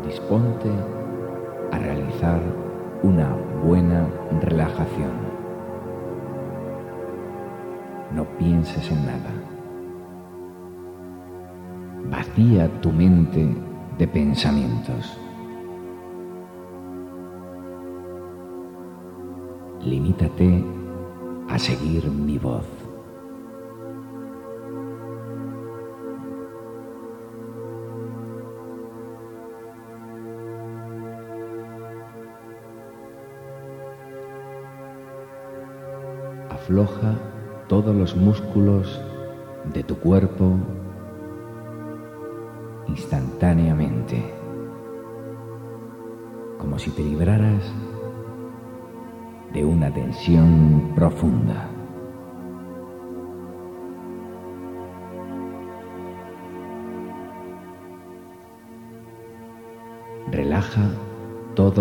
Disponte a realizar una buena relajación. No pienses en nada. Vacía tu mente de pensamientos. Limítate a seguir mi voz. Afloja todos los músculos de tu cuerpo instantáneamente, como si te libraras de una tensión profunda. Relaja todo